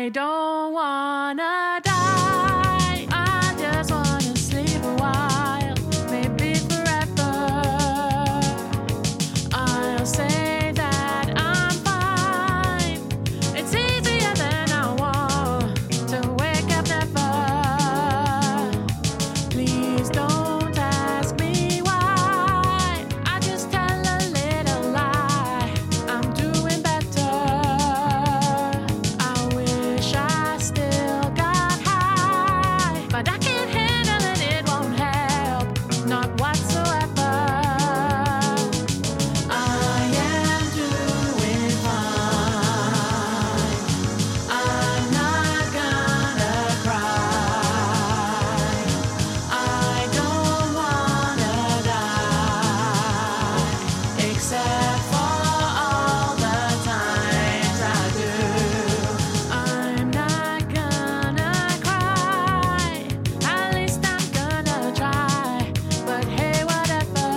I don't wanna die. I just wanna sleep a while, maybe forever. I'll say that I'm fine. It's easier than I want to wake up never. Please don't ask me why. I just tell a little lie. I'm doing better. I wish I still got high, but I can't handle it, it won't help, not whatsoever. I am doing fine. I'm not gonna cry. I don't wanna die, except for all the times I do. I'm not gonna cry, at least I'm gonna try. But hey, whatever.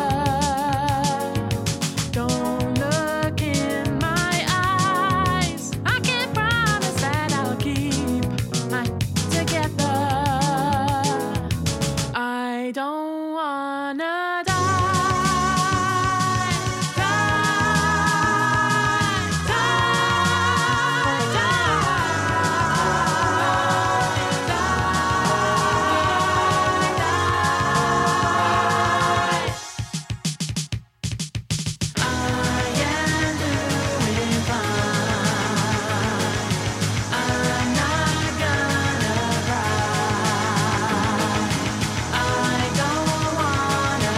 Don't look in my eyes. I can't promise that I'll keep my together. I don't wanna die. I am doing fine. I'm not gonna cry. I don't wanna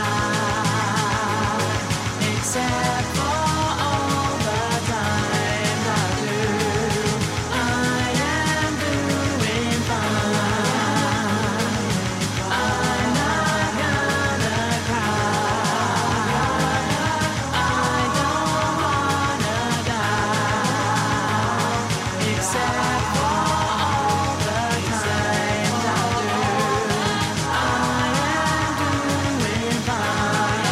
die, except for all the times I do. I am doing fine. I'm not gonna cry. I don't wanna die, except for all the times I do. I am doing fine.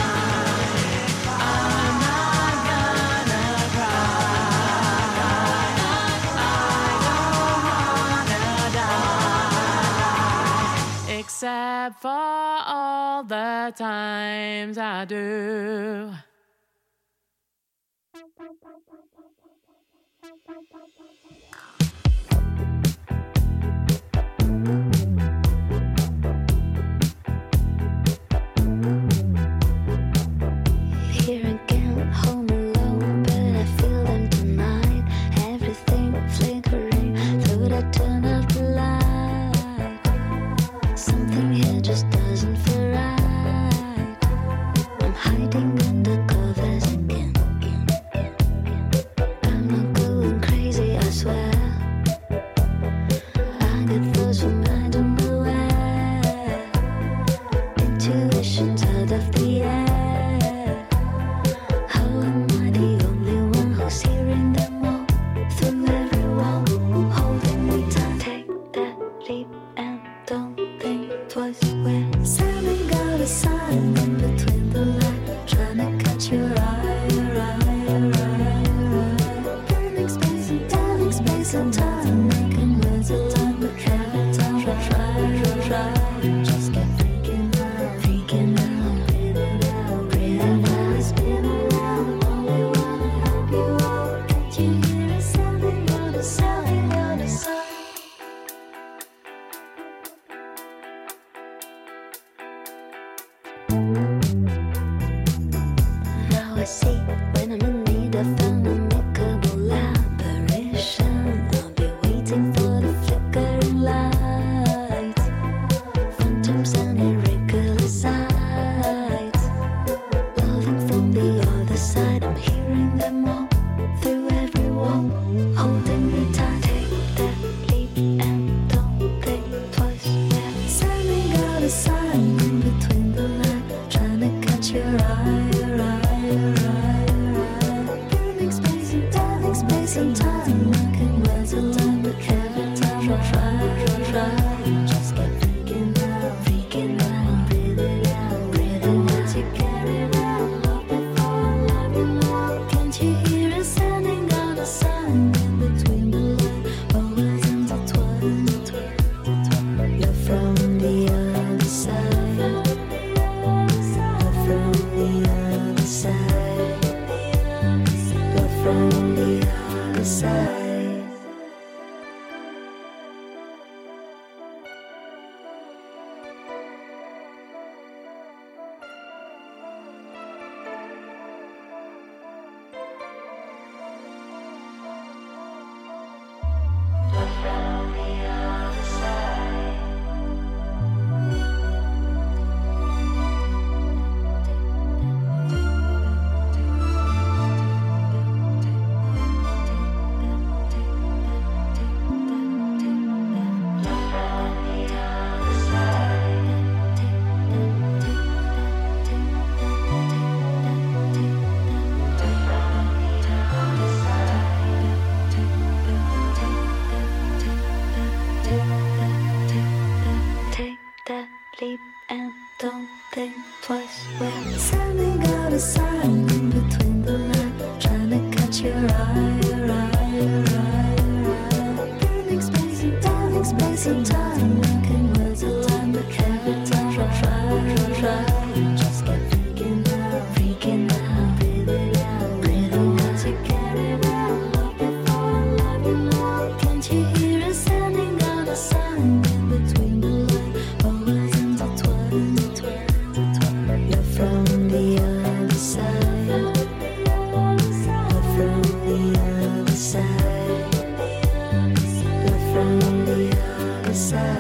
I'm not gonna cry. I don't wanna die, except for all the times I do. Here again, home alone, but I feel them tonight. Everything flickering through the turn of the light. Something here just doesn't feel right. I'm hiding under covers again. I'm not going crazy, I swear. I get thoughts from I don't know where. Intuitions out of the air. How am I the only one who's hearing them all? Through every wall, holding me tight. Take that leap and don't think twice. We're standing out of sign in between the lines, trying to catch your eye. Burning space and time, making words of time, but try. Just keep freaking out, breathing out, spin around. Only wanna help you out. Can't you hear us sounding on the side? Now I see when I'm in need of an amicable apparition. I'll be waiting for the flickering light. Phantoms and irregular sights, loving from the other side. I'm hearing them all through every wall, holding me tight. Take that leap and don't think twice. We're standing out of sight in between the lines, trying from the other side. Love from the other side. Take that leap and don't think twice. We're sending out a sign in between the lines, trying to catch your eye, your eye, your eye, your eye. Burning space and time, making words align, but every time I try, just get freaking out, breathing out to get it out. Love before I love you now. Can't you hear us sending out a sign in between the lines, always intertwined. You're from the other side. Love from the other side. Love from the other side.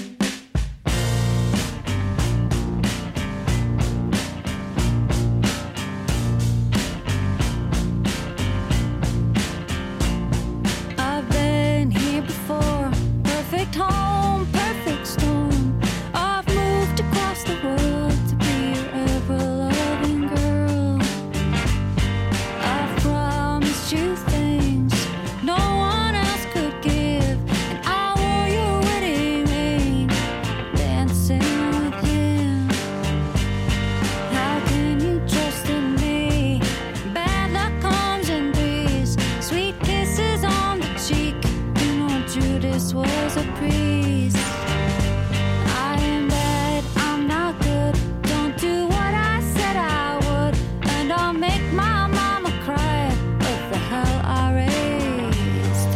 I've been here before. Perfect home, perfect storm. I've moved across the world to be your ever-loving girl. I've promised you things no one else could give, and I wore your wedding ring, dancing with him. How can you trust in me? Bad luck comes in threes. Sweet kisses on the cheek. You know Judas was a priest. I am bad, I'm not good. Don't do what I said I would, and I'll make my mama cry. What the hell I raised.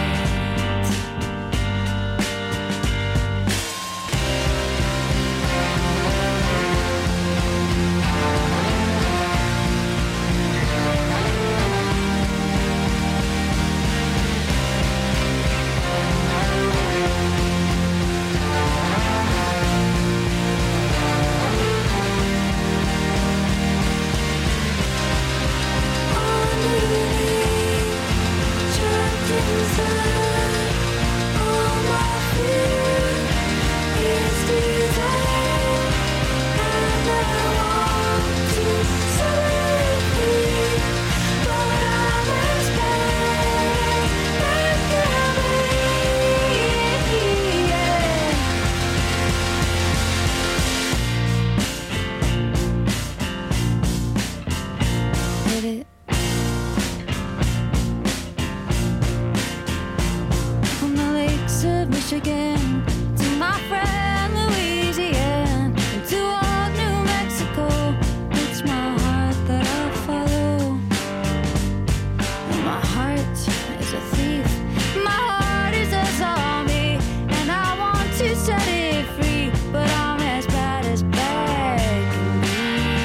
Trapped inside, all my fear is desire, and I want to set free, but I'm as bad as can be. Hit it. From the lakes of Michigan to my friend Louisiana, and to old New Mexico, it's my heart that I follow. And my heart is a thief, my heart is a zombie, and I want to set it free, but I'm as bad as bad can be.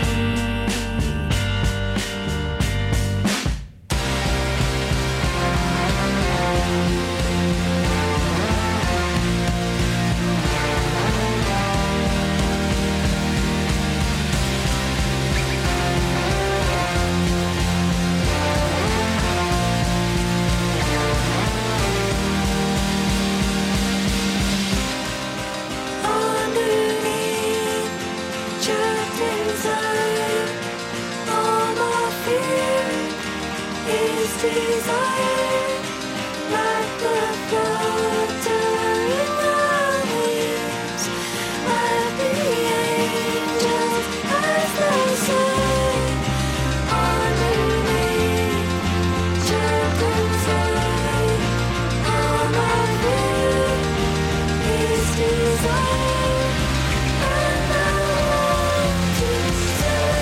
Underneath, trapped inside, all my fear is desire, like the fluttering leaves, like the angels as they sing. Underneath, trapped inside, all my fear is desire, and I want to set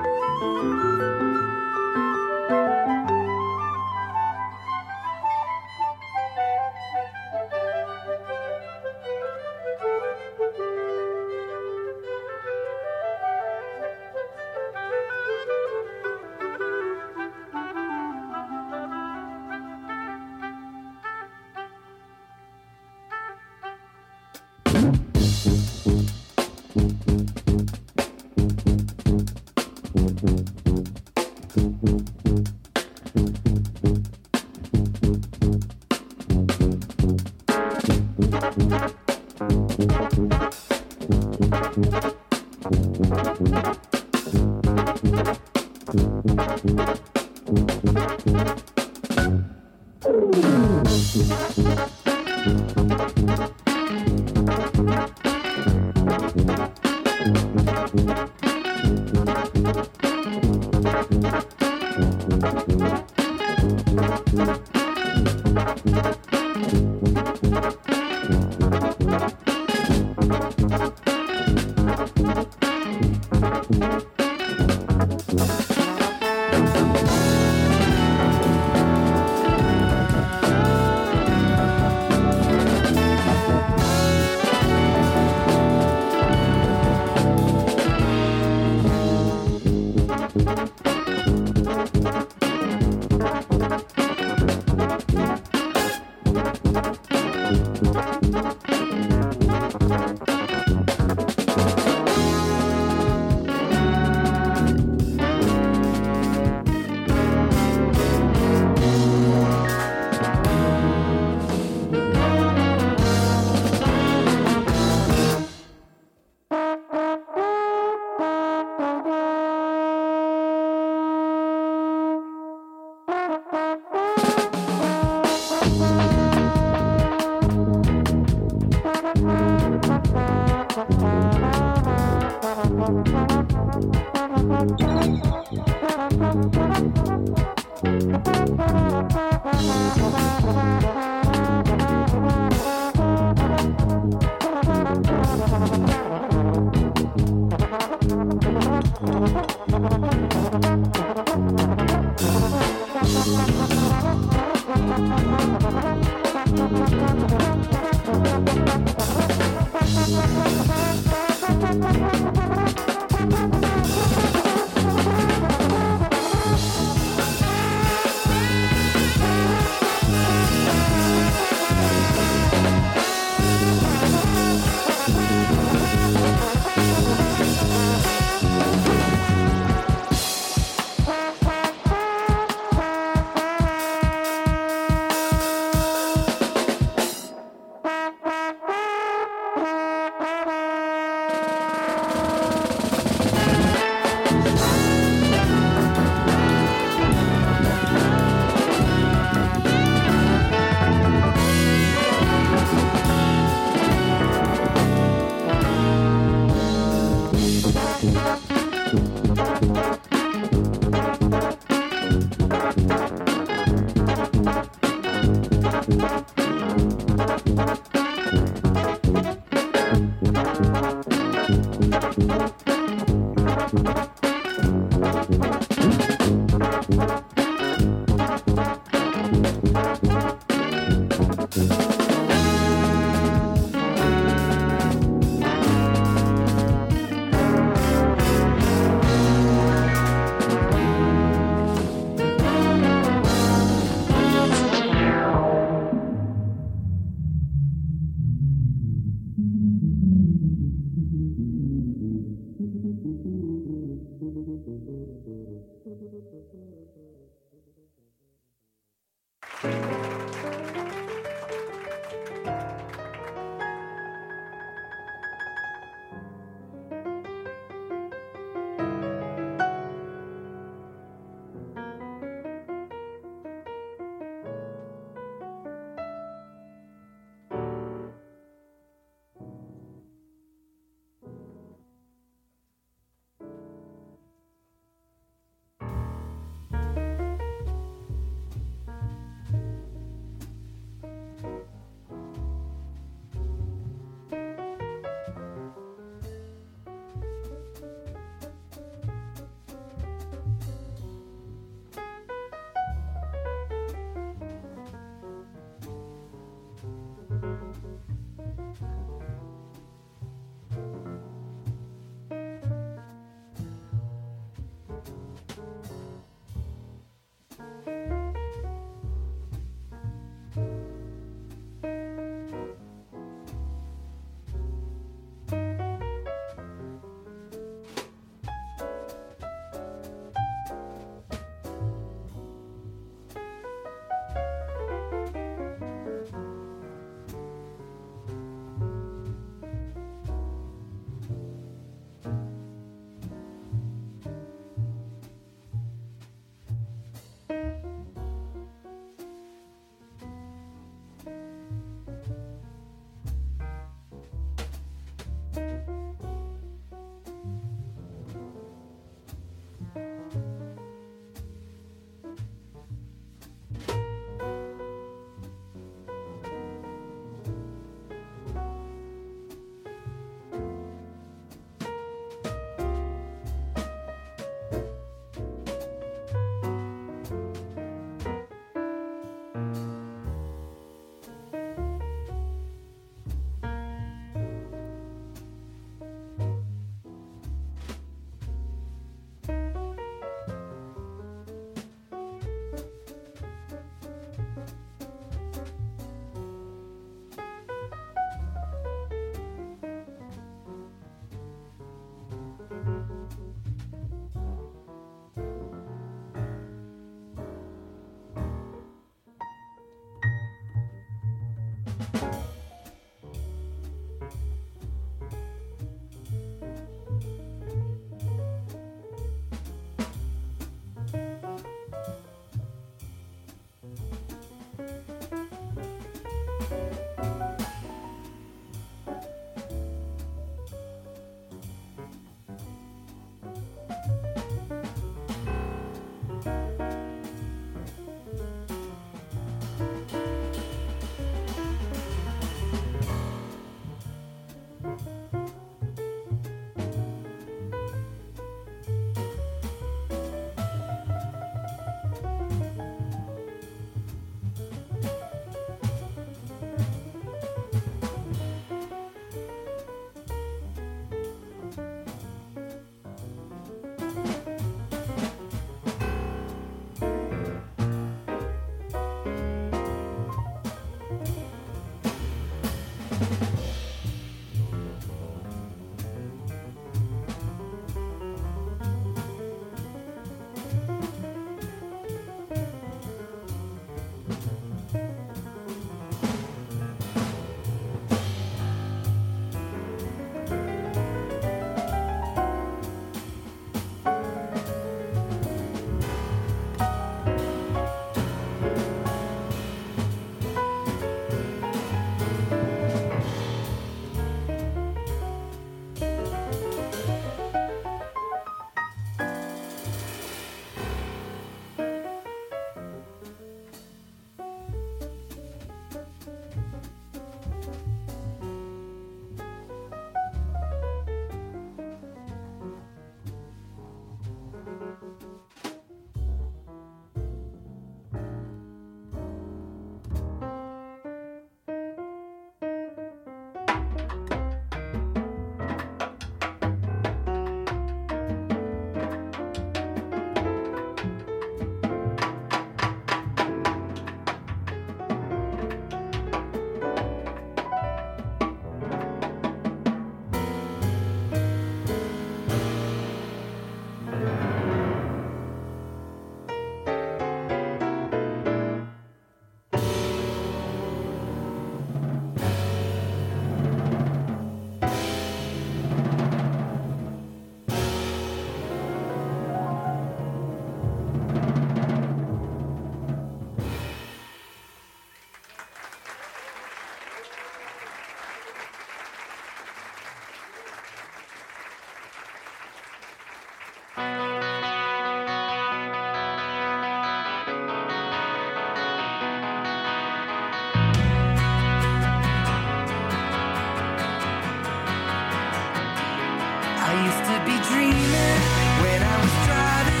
I used to be dreaming when I was driving